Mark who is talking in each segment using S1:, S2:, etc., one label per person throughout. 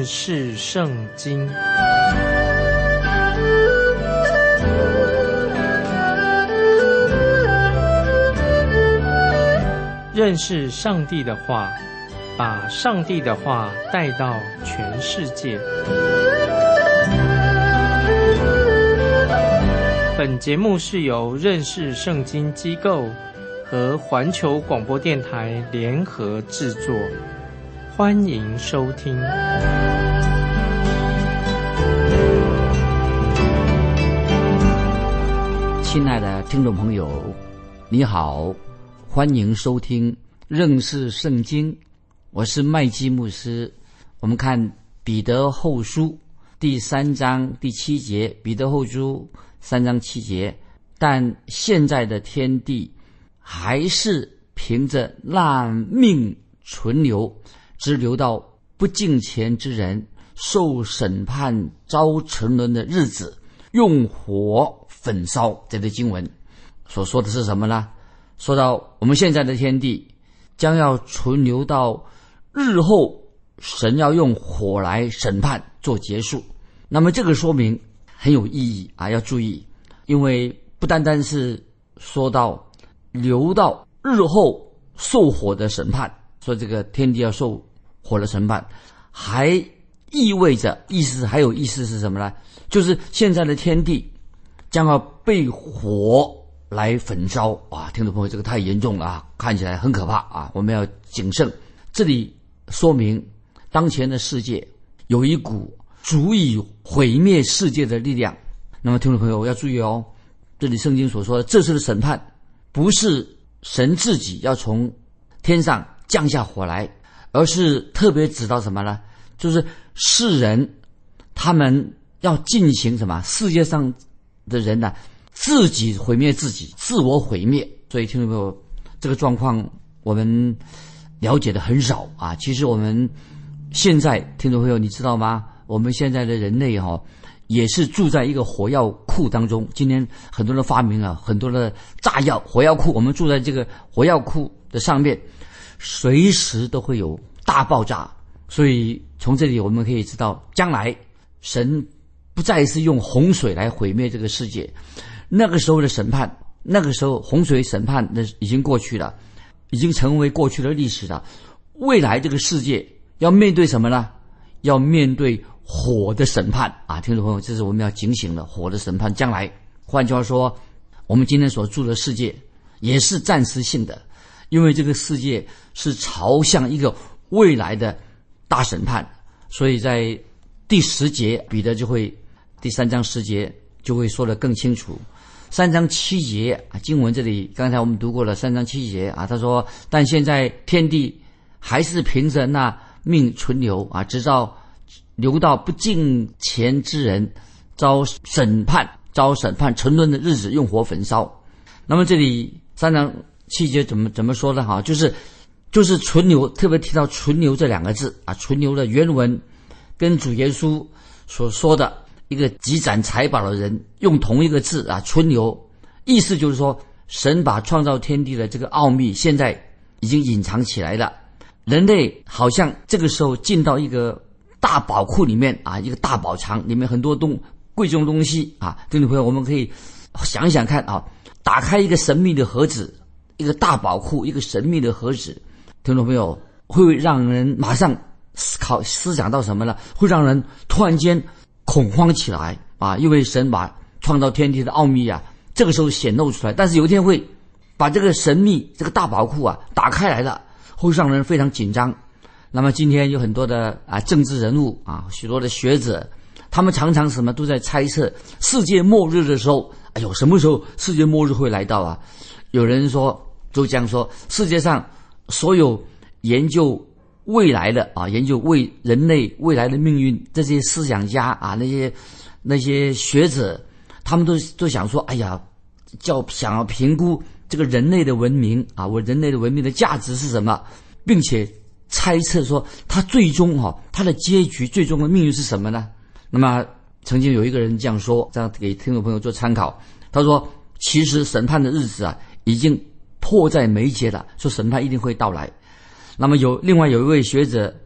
S1: 识圣经。认识上帝的话，把上帝的话带到全世界。本节目是由认识圣经机构和环球广播电台联合制作，欢迎收听。
S2: 亲爱的听众朋友，你好，欢迎收听认识圣经，我是麦基牧师。我们看彼得后书第3章第7节，彼得后书3章7节，但现在的天地还是凭着烂命存留，只留到不敬虔之人受审判遭沉沦的日子，用火焚烧。这类经文所说的是什么呢？说到我们现在的天地将要存留到日后神要用火来审判做结束。那么这个说明很有意义啊，要注意，因为不单单是说到留到日后受火的审判，说这个天地要受火的审判，还意味着还有意思是什么呢？就是现在的天地将要被火来焚烧啊！听众朋友，这个太严重了啊，看起来很可怕啊，我们要谨慎。这里说明当前的世界有一股足以毁灭世界的力量。那么听众朋友要注意哦，这里圣经所说的这次的审判不是神自己要从天上降下火来，而是特别指到什么呢？就是世人他们要进行什么？世界上的人呢，自己毁灭自己，自我毁灭。所以听众朋友，这个状况我们了解的很少啊。其实我们现在听众朋友你知道吗？我们现在的人类也是住在一个火药库当中。今天很多人发明了很多的炸药火药库，我们住在这个火药库的上面，随时都会有大爆炸。所以从这里我们可以知道，将来神不再是用洪水来毁灭这个世界，那个时候的审判，那个时候洪水审判已经过去了，已经成为过去的历史了。未来这个世界要面对什么呢？要面对火的审判啊！听众朋友，这是我们要警醒的，火的审判将来。换句话说，我们今天所住的世界也是暂时性的，因为这个世界是朝向一个未来的大审判。所以在第10节，彼得就会第3章10节就会说得更清楚。3章7节啊，经文这里刚才我们读过了3章7节啊，他说但现在天地还是凭着那命存留啊，直到留到不敬虔之人遭审判沉沦的日子，用火焚烧。那么这里3章7节怎么说呢？就是存留，特别提到存留这2个字啊，存留的原文跟主耶稣所说的一个积攒财宝的人用同一个字啊，存留，意思就是说神把创造天地的这个奥秘现在已经隐藏起来了，人类好像这个时候进到一个大宝库里面啊，一个大宝藏里面很多贵重东西啊。听众朋友，我们可以想一想看啊，打开一个神秘的盒子，一个大宝库，一个神秘的盒子，听众朋友会让人马上思想到什么呢？会让人突然间恐慌起来啊！因为神把创造天地的奥秘啊，这个时候显露出来，但是有一天会把这个神秘这个大宝库啊打开来了，会让人非常紧张。那么今天有很多的政治人物啊，许多的学者，他们常常什么都在猜测世界末日的时候，什么时候世界末日会来到啊？有人说就这样说，世界上所有研究未来的研究人类未来的命运这些思想家啊，那些学者，他们都想说，想要评估这个人类的文明啊，人类的文明的价值是什么，并且猜测说他最终他的结局最终的命运是什么呢？那么曾经有一个人这样说，这样给听众朋友做参考，他说其实审判的日子啊已经迫在眉睫了，说审判一定会到来。那么另外有一位学者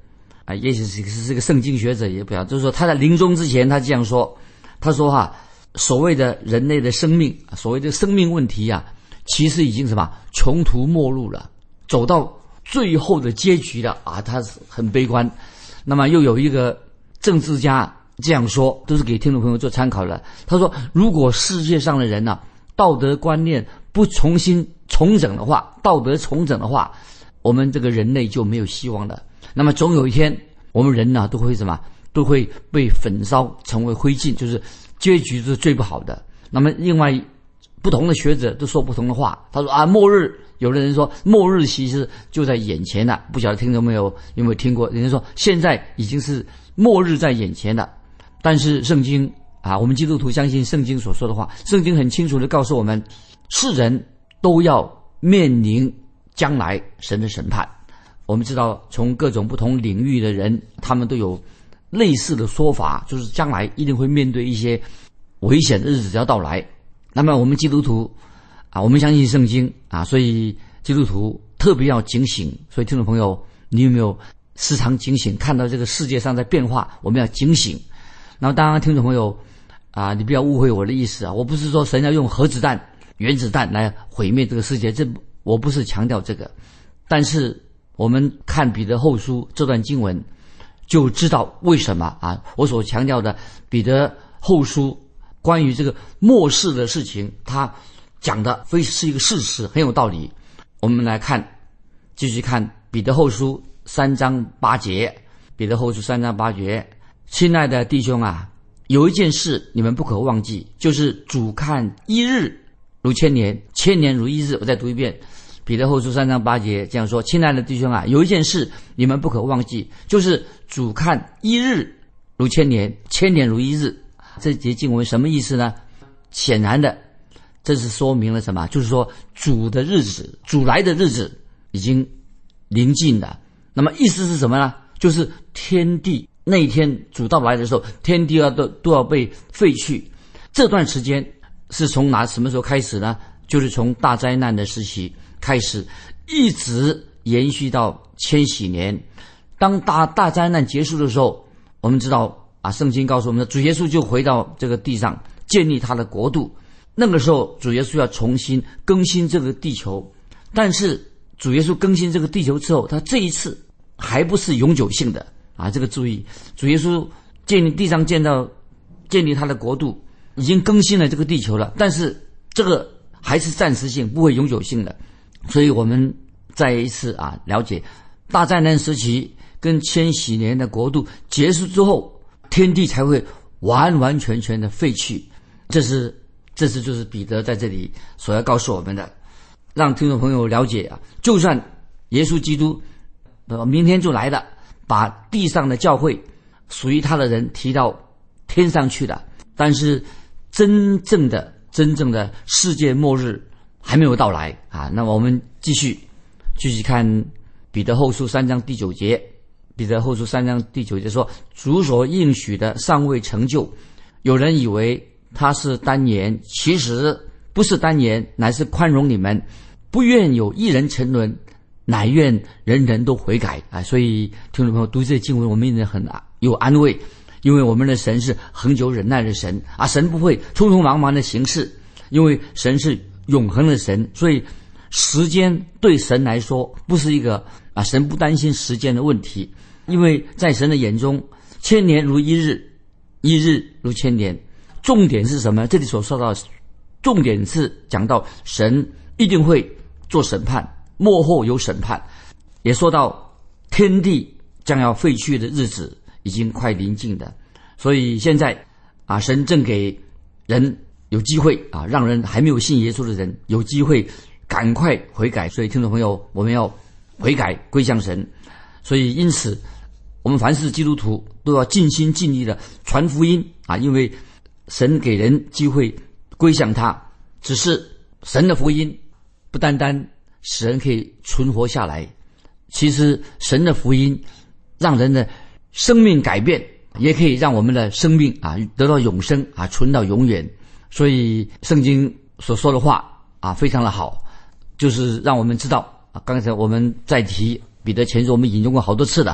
S2: 也许是个圣经学者，也不要，就是说他在临终之前他这样说，他说所谓的人类的生命，所谓的生命问题其实已经什么穷途末路了，走到最后的结局了他很悲观。那么又有一个政治家这样说，都是给听众朋友做参考的。他说，如果世界上的人道德观念不重新重整的话，道德重整的话，我们这个人类就没有希望了。那么总有一天，我们人都会什么？都会被焚烧成为灰烬，就是结局是最不好的。那么另外不同的学者都说不同的话。他说末日，有的人说末日其实就在眼前了。不晓得听众朋友有没有听过？人家说现在已经是末日在眼前了。但是圣经我们基督徒相信圣经所说的话，圣经很清楚地告诉我们，世人都要面临将来神的审判。我们知道从各种不同领域的人，他们都有类似的说法，就是将来一定会面对一些危险的日子要到来。那么我们基督徒我们相信圣经所以基督徒特别要警醒。所以听众朋友，你有没有时常警醒，看到这个世界上在变化，我们要警醒。然后当然听众朋友你不要误会我的意思我不是说神要用核子弹、原子弹来毁灭这个世界，我不是强调这个。但是我们看彼得后书这段经文就知道为什么我所强调的彼得后书关于这个末世的事情，他讲的是一个事实，很有道理。我们来继续看彼得后书3章8节。彼得后书3章8节，亲爱的弟兄有一件事你们不可忘记，就是主看一日如千年，千年如一日。我再读一遍，彼得后书3章8节这样说，亲爱的弟兄有一件事你们不可忘记，就是主看一日如千年，千年如一日。这节经文什么意思呢？显然的，这是说明了什么？就是说主的日子，主来的日子已经临近了。那么意思是什么呢？就是天地那一天主到来的时候，天地都要被废去。这段时间是从什么时候开始呢？就是从大灾难的时期开始，一直延续到千禧年。当大灾难结束的时候，我们知道圣经告诉我们的主耶稣就回到这个地上建立他的国度。那个时候主耶稣要重新更新这个地球，但是主耶稣更新这个地球之后，他这一次还不是永久性的这个注意，主耶稣建立地上建立他的国度，已经更新了这个地球了，但是这个还是暂时性，不会永久性的。所以我们再一次了解大灾难时期跟千禧年的国度结束之后，天地才会完完全全的废去。这就是彼得在这里所要告诉我们的，让听众朋友了解就算耶稣基督明天就来了，把地上的教会属于他的人提到天上去了，但是真正的世界末日还没有到来那我们继续看彼得后书3章第9节。彼得后书3章第9节说，主所应许的尚未成就，有人以为他是单言，其实不是单言，乃是宽容你们，不愿有一人沉沦，乃愿人人都悔改所以听众朋友读这经文，我们也很有安慰，因为我们的神是恒久忍耐的神神不会匆匆忙忙的行事，因为神是永恒的神，所以时间对神来说不是一个神不担心时间的问题，因为在神的眼中，千年如一日，一日如千年。重点是什么？这里所说到重点是讲到神一定会做审判，末后有审判，也说到天地将要废去的日子已经快临近的。所以现在神正给人有机会让人还没有信耶稣的人有机会赶快悔改。所以听众朋友，我们要悔改归向神。所以因此我们凡是基督徒都要尽心尽力的传福音因为神给人机会归向他，只是神的福音不单单使人可以存活下来，其实神的福音让人的生命改变，也可以让我们的生命得到永生存到永远。所以圣经所说的话非常的好，就是让我们知道刚才我们在提彼得前书，我们引用过好多次了，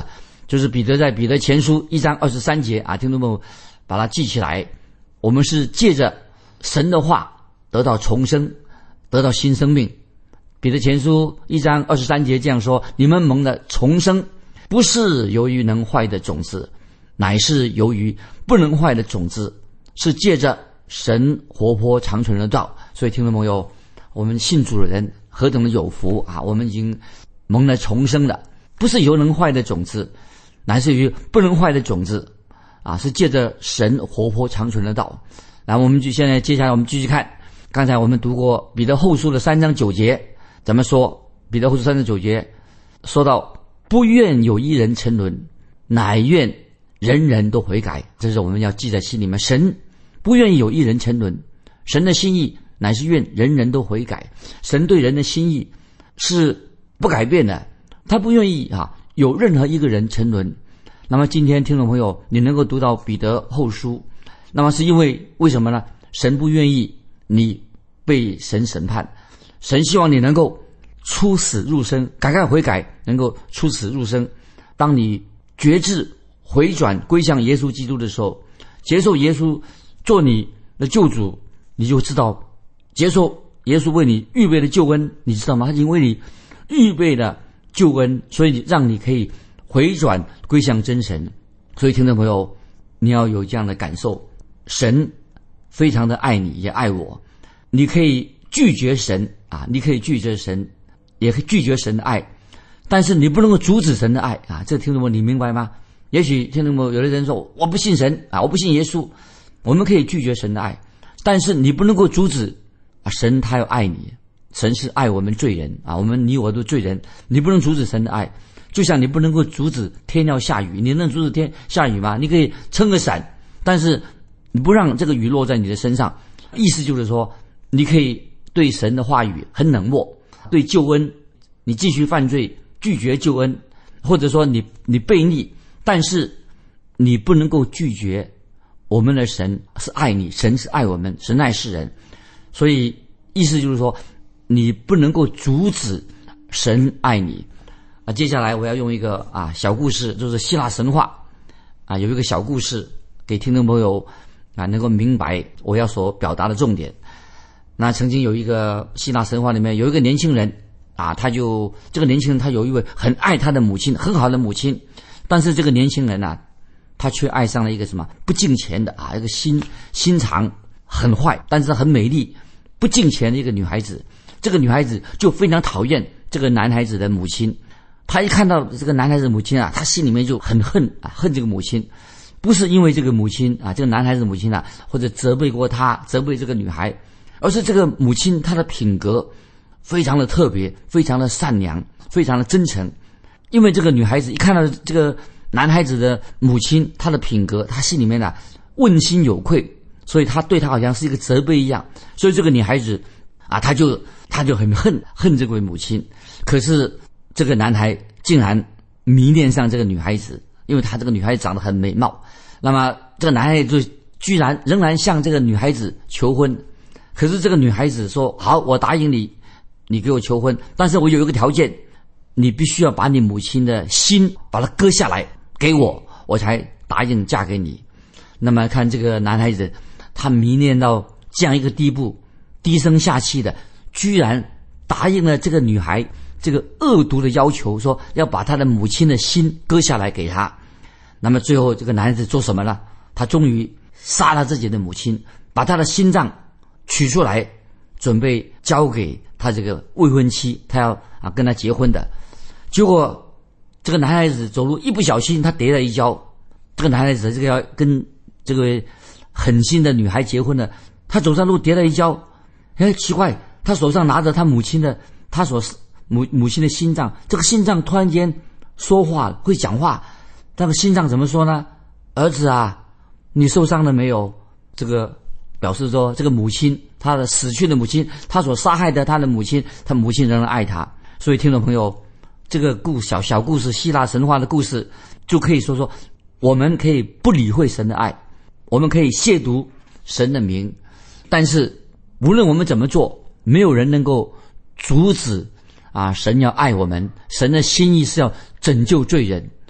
S2: 就是彼得在彼得前书1章23节啊，听众朋友把它记起来。我们是借着神的话得到重生，得到新生命。彼得前书1章23节这样说：你们蒙了重生，不是由于能坏的种子，乃是由于不能坏的种子，是借着神活泼长存的道。所以听众朋友，我们信主的人何等的有福啊！我们已经蒙了重生了，不是由能坏的种子，乃是于不能坏的种子啊，是借着神活泼长存的道。然后我们现在接下来我们继续看，刚才我们读过彼得后书的3章9节，怎么说？彼得后书3章9节说到，不愿有一人沉沦，乃愿人人都悔改。这是我们要记在心里面，神不愿意有一人沉沦，神的心意乃是愿人人都悔改。神对人的心意是不改变的，他不愿意有任何一个人沉沦。那么今天听众朋友，你能够读到彼得后书，那么是因为什么呢？神不愿意你被神审判，神希望你能够出死入生，改过悔改，能够出死入生。当你决志回转归向耶稣基督的时候，接受耶稣做你的救主，你就知道接受耶稣为你预备的救恩，你知道吗？他已经为你预备了救恩，所以让你可以回转归向真神。所以听众朋友，你要有这样的感受，神非常的爱你，也爱我。你可以拒绝神啊，你可以拒绝神，也可以拒绝神的爱，但是你不能够阻止神的爱啊！这听众朋友你明白吗？也许听众朋友有的人说我不信神啊，我不信耶稣。我们可以拒绝神的爱，但是你不能够阻止神他要爱你。神是爱我们罪人啊，你我都罪人，你不能阻止神的爱。就像你不能够阻止天要下雨，你能阻止天下雨吗？你可以撑个伞，但是你不让这个雨落在你的身上。意思就是说，你可以对神的话语很冷漠，对救恩你继续犯罪，拒绝救恩，或者说你悖逆，但是你不能够拒绝我们的神是爱你，神是爱我们，神爱世人。所以意思就是说，你不能够阻止神爱你啊。接下来我要用一个小故事，就是希腊神话有一个小故事给听众朋友能够明白我要所表达的重点。那曾经有一个希腊神话里面有一个年轻人这个年轻人他有一位很爱他的母亲，很好的母亲，但是这个年轻人他却爱上了一个什么不敬钱的一个心肠很坏，但是很美丽不敬钱的一个女孩子。这个女孩子就非常讨厌这个男孩子的母亲，她一看到这个男孩子的母亲她心里面就很恨这个母亲。不是因为这个母亲这个男孩子的母亲或者责备过他，责备这个女孩，而是这个母亲她的品格非常的特别，非常的善良，非常的真诚。因为这个女孩子一看到这个男孩子的母亲她的品格，她心里面问心有愧，所以她对她好像是一个责备一样。所以这个女孩子她就很恨这位母亲。可是这个男孩竟然迷恋上这个女孩子，因为他这个女孩子长得很美貌。那么这个男孩子就居然仍然向这个女孩子求婚。可是这个女孩子说，好，我答应你，你给我求婚，但是我有一个条件，你必须要把你母亲的心把它割下来给我，我才答应嫁给你。那么看这个男孩子，他迷恋到这样一个地步，低声下气的居然答应了这个女孩这个恶毒的要求，说要把他的母亲的心割下来给他。那么最后这个男孩子做什么呢？他终于杀了自己的母亲，把他的心脏取出来，准备交给他这个未婚妻，他要跟他结婚的。结果这个男孩子走路一不小心，他跌了一跤。这个男孩子这个要跟这个狠心的女孩结婚的，他走上路跌了一跤。奇怪，他手上拿着他母亲的母亲的心脏，这个心脏突然间说话，会讲话。那个心脏怎么说呢？儿子你受伤了没有？这个表示说这个母亲，他的死去的母亲，他所杀害的他的母亲，他母亲仍然爱他。所以听众朋友，这个小故事，希腊神话的故事，就可以说我们可以不理会神的爱，我们可以亵渎神的名，但是无论我们怎么做，没有人能够阻止神要爱我们，神的心意是要拯救罪人。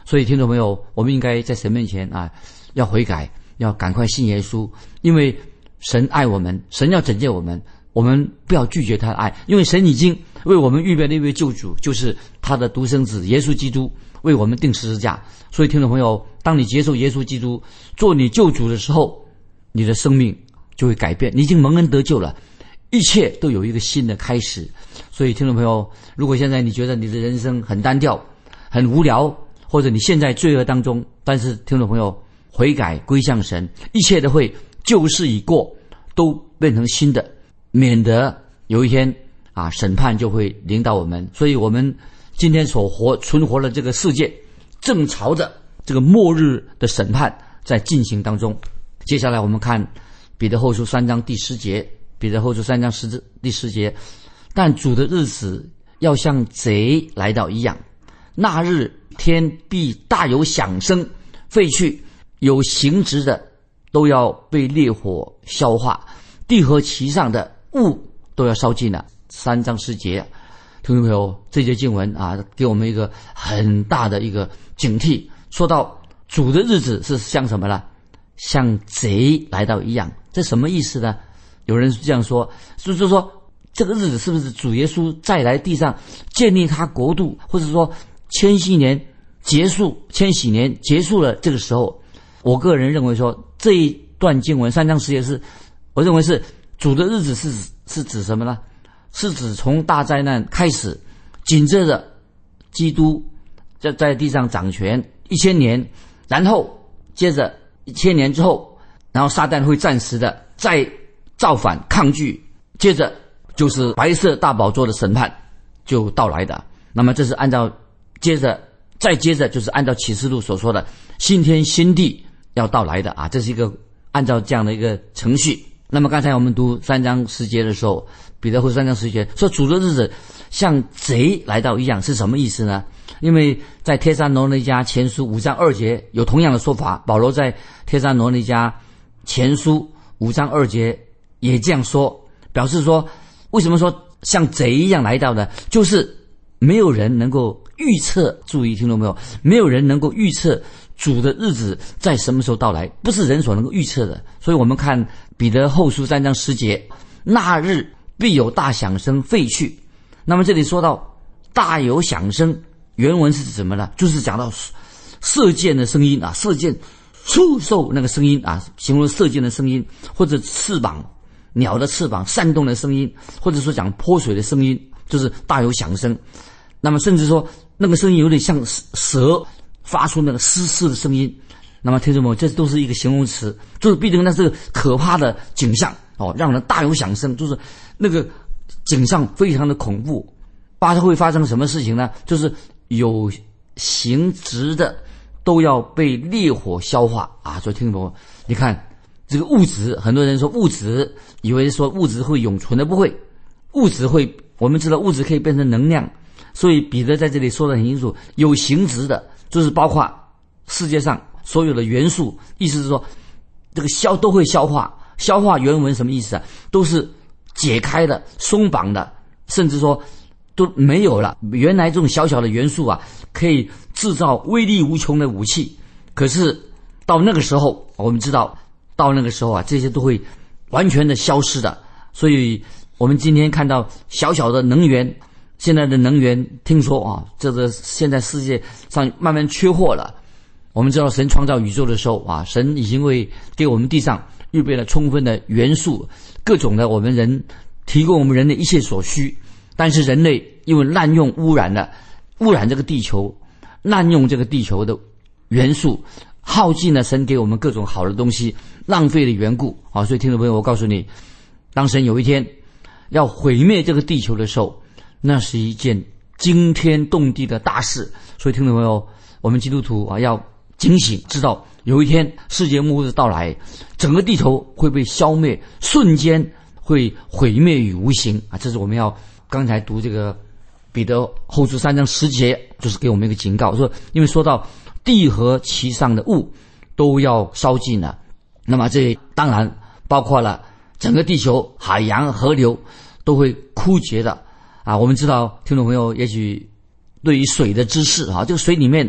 S2: 所以听众朋友，我们应该在神面前啊，要悔改，要赶快信耶稣，因为神爱我们，神要拯救我们，我们不要拒绝他的爱，因为神已经为我们预备了一位救主，就是他的独生子耶稣基督，为我们钉十字架。所以听众朋友，当你接受耶稣基督做你救主的时候，你的生命就会改变，你已经蒙恩得救了，一切都有一个新的开始。所以听众朋友，如果现在你觉得你的人生很单调、很无聊，或者你现在罪恶当中，但是听众朋友悔改归向神，一切都会旧事已过，都变成新的，免得有一天啊审判就会临到我们。所以我们今天所存活的这个世界，正朝着这个末日的审判在进行当中。接下来我们看彼得后书3章第10节，彼得后书3章第10节，但主的日子要像贼来到一样，那日天必大有响声，废去，有形质的都要被烈火消化，地和其上的物都要烧尽了。3章10节，听众朋友，这节经文啊，给我们一个很大的一个警惕。说到主的日子是像什么呢？像贼来到一样，这什么意思呢？有人这样说，就是说这个日子是不是主耶稣再来地上建立他国度，或者说千禧年结束了这个时候？我个人认为说，这一段经文3章10节是，我认为是主的日子是指什么呢？是指从大灾难开始，紧接着基督在地上掌权1000年，然后接着1000年之后，然后撒旦会暂时的再造反抗拒，接着就是白色大宝座的审判就到来的。那么这是按照再接着就是按照启示录所说的新天新地要到来的啊，这是一个按照这样的一个程序。那么刚才我们读3章10节的时候，彼得后书3章10节说主的日子像贼来到一样，是什么意思呢？因为在帖撒罗尼迦前书5章2节有同样的说法，保罗在帖撒罗尼迦前书5章2节也这样说，表示说为什么说像贼一样来到呢？就是没有人能够预测，注意听众朋友，没有人能够预测主的日子在什么时候到来，不是人所能够预测的。所以我们看彼得后书3章10节，那日必有大响声废去。那么这里说到大有响声，原文是指什么呢？就是讲到射箭的声音啊，射箭出售那个声音啊，形容射箭的声音，或者翅膀鸟的翅膀扇动的声音，或者说讲泼水的声音，就是大有响声。那么甚至说那个声音有点像蛇发出那个嘶嘶的声音。那么听众朋友，这都是一个形容词，就是必定那是个可怕的景象哦，让人大有响声，就是那个景象非常的恐怖。会发生什么事情呢？就是有形质的都要被烈火消化啊！所以听众朋友，你看这个物质，很多人说物质，以为说物质会永存的，不会，物质会，我们知道物质可以变成能量。所以彼得在这里说得很清楚，有形质的就是包括世界上所有的元素，意思是说这个都会消化。消化原文什么意思啊？都是解开的、松绑的，甚至说都没有了。原来这种小小的元素啊，可以制造威力无穷的武器，可是到那个时候，我们知道到那个时候啊，这些都会完全的消失的。所以我们今天看到小小的能源，现在的能源听说啊，这个现在世界上慢慢缺货了。我们知道神创造宇宙的时候啊，神已经为给我们地上预备了充分的元素，各种的我们人提供我们人的一切所需。但是人类因为滥用污染这个地球，滥用这个地球的元素，耗尽了神给我们各种好的东西，浪费的缘故啊。所以听众朋友，我告诉你，当神有一天要毁灭这个地球的时候，那是一件惊天动地的大事。所以听众朋友，我们基督徒啊要警醒，知道有一天世界末日到来，整个地球会被消灭，瞬间会毁灭于无形啊！这是我们要刚才读这个彼得后书3章10节，就是给我们一个警告，说因为说到地和其上的物都要烧尽了，那么这当然包括了整个地球、海洋、河流都会枯竭的啊！我们知道听众朋友也许对于水的知识啊，这个水里面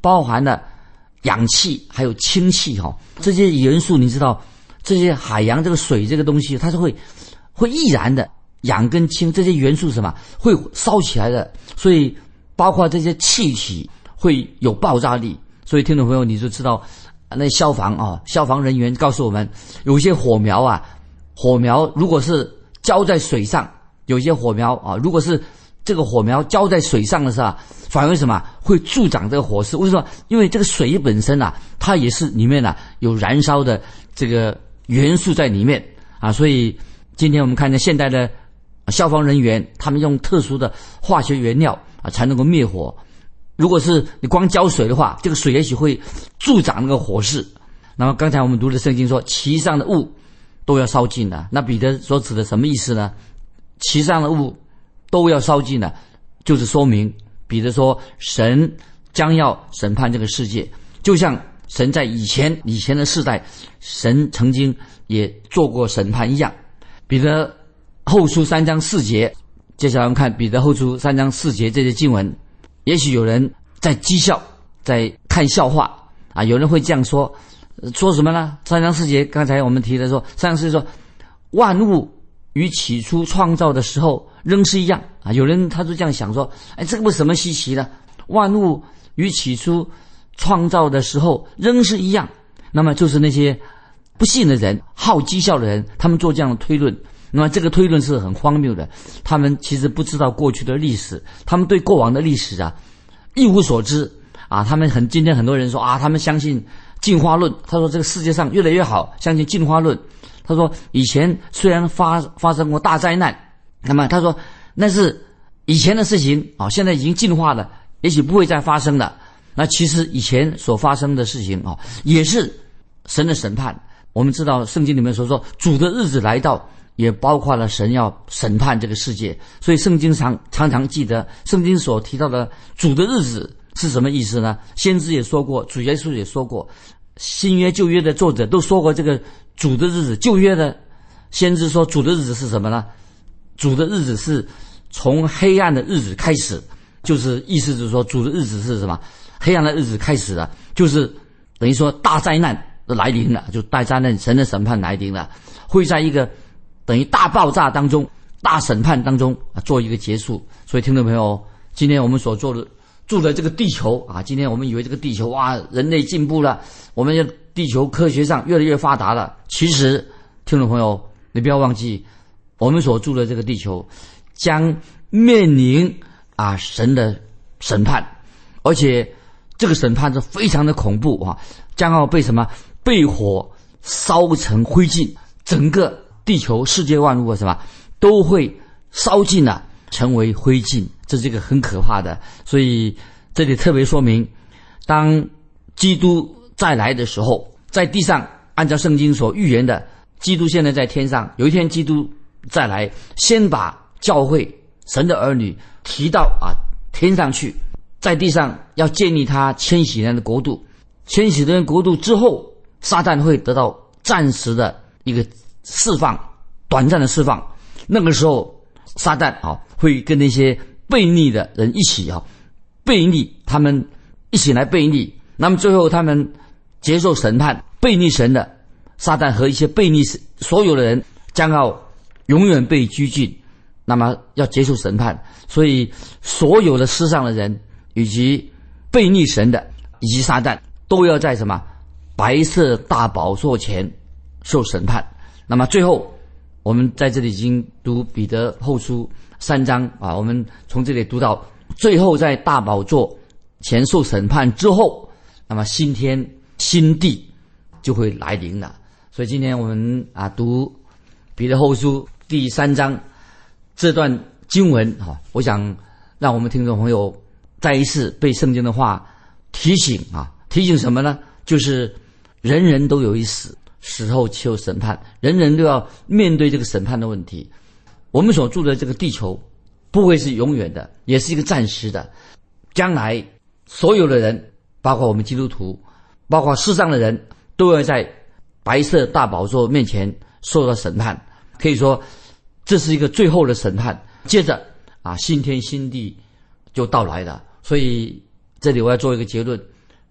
S2: 包含了氧气还有氢气这些元素你知道，这些海洋这个水这个东西它是会易燃的，氧跟氢这些元素什么会烧起来的，所以包括这些气体会有爆炸力。所以听众朋友你就知道那消防人员告诉我们，有些火苗如果是浇在水上，有些火苗如果是这个火苗浇在水上的时候，反而什么会助长这个火势。为什么？因为这个水本身它也是里面有燃烧的这个元素在里面所以今天我们看见现代的消防人员，他们用特殊的化学原料才能够灭火。如果是你光浇水的话，这个水也许会助长那个火势。那么刚才我们读的圣经说，其上的物都要烧尽了。那彼得所指的什么意思呢？其上的物都要烧尽了，就是说明彼得说神将要审判这个世界，就像神在以前的世代，神曾经也做过审判一样。彼得后书3章4节，接下来我们看彼得后书3章4节这些经文。也许有人在讥笑，在看笑话有人会这样说什么呢？3章4节刚才我们提的说，3章4节说万物与起初创造的时候仍是一样有人他就这样想说，这个不是什么稀奇的，万物与起初创造的时候仍是一样。那么就是那些不信的人，好讥笑的人，他们做这样的推论。那么这个推论是很荒谬的，他们其实不知道过去的历史，他们对过往的历史一无所知他们今天很多人说他们相信进化论，他说这个世界上越来越好，相信进化论。他说以前虽然发生过大灾难，那么他说那是以前的事情现在已经进化了，也许不会再发生了。那其实以前所发生的事情也是神的审判。我们知道圣经里面所说主的日子来到，也包括了神要审判这个世界。所以圣经常常记得圣经所提到的主的日子是什么意思呢？先知也说过，主耶稣也说过，新约旧约的作者都说过这个主的日子。旧约的先知说主的日子是什么呢？主的日子是从黑暗的日子开始，就是意思就是说主的日子是什么？黑暗的日子开始了，就是等于说大灾难来临了，就大灾难，神的审判来临了，会在一个等于大爆炸当中，大审判当中做一个结束。所以听众朋友，今天我们所住的这个地球今天我们以为这个地球人类进步了，我们地球科学上越来越发达了。其实听众朋友，你不要忘记，我们所住的这个地球将面临神的审判，而且这个审判是非常的恐怖将要被什么？被火烧成灰烬，整个地球世界万物什么都会烧尽了，成为灰烬。这是一个很可怕的。所以这里特别说明，当基督再来的时候，在地上按照圣经所预言的，基督现在在天上，有一天基督再来，先把教会神的儿女提到天上去，在地上要建立他千禧年的国度。千禧年国度之后，撒旦会得到暂时的一个释放，短暂的释放。那个时候撒旦会跟那些悖逆的人一起悖逆，他们一起来悖逆，那么最后他们接受审判，悖逆神的撒旦和一些悖逆所有的人将要永远被拘禁，那么要接受审判。所以所有的世上的人以及悖逆神的以及撒旦都要在什么白色大宝座前受审判。那么最后我们在这里已经读彼得后书3章我们从这里读到最后，在大宝座前受审判之后，那么新天新地就会来临了。所以今天我们读彼得后书第3章这段经文我想让我们听众朋友再一次被圣经的话提醒提醒什么呢？就是人人都有一死，死后岂有审判，人人都要面对这个审判的问题。我们所住的这个地球不会是永远的，也是一个暂时的。将来所有的人，包括我们基督徒，包括世上的人，都要在白色大宝座面前受到审判。可以说这是一个最后的审判，接着新天新地就到来了。所以这里我要做一个结论，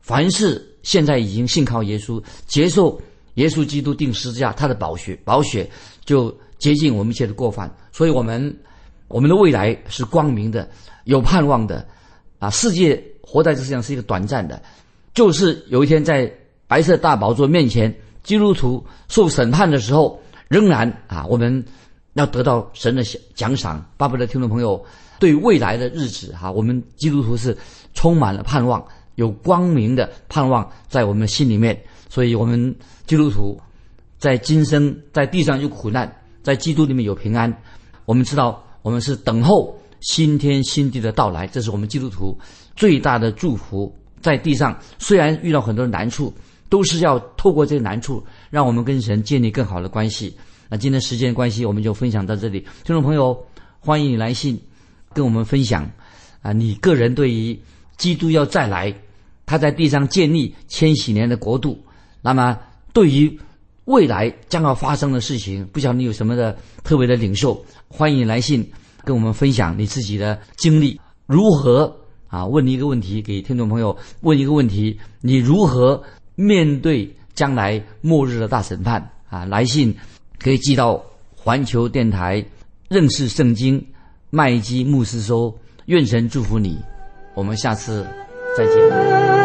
S2: 凡是现在已经信靠耶稣，接受耶稣基督定十字架，他的宝血就洁净我们一切的过犯。所以我们的未来是光明的，有盼望的啊！世界活在这世界上是一个短暂的，就是有一天在白色大宝座面前，基督徒受审判的时候，仍然啊，我们要得到神的奖赏。巴不得听众朋友对未来的日子哈，我们基督徒是充满了盼望，有光明的盼望在我们心里面。所以我们基督徒在今生在地上有苦难，在基督里面有平安。我们知道我们是等候新天新地的到来，这是我们基督徒最大的祝福。在地上虽然遇到很多难处，都是要透过这个难处让我们跟神建立更好的关系。那今天时间关系我们就分享到这里，听众朋友欢迎你来信跟我们分享啊，你个人对于基督要再来，他在地上建立千禧年的国度，那么对于未来将要发生的事情，不晓得你有什么的特别的领受，欢迎你来信跟我们分享你自己的经历，如何啊？问你一个问题，给听众朋友问一个问题：你如何面对将来末日的大审判啊？来信可以寄到环球电台认识圣经麦基牧师收。愿神祝福你，我们下次再见。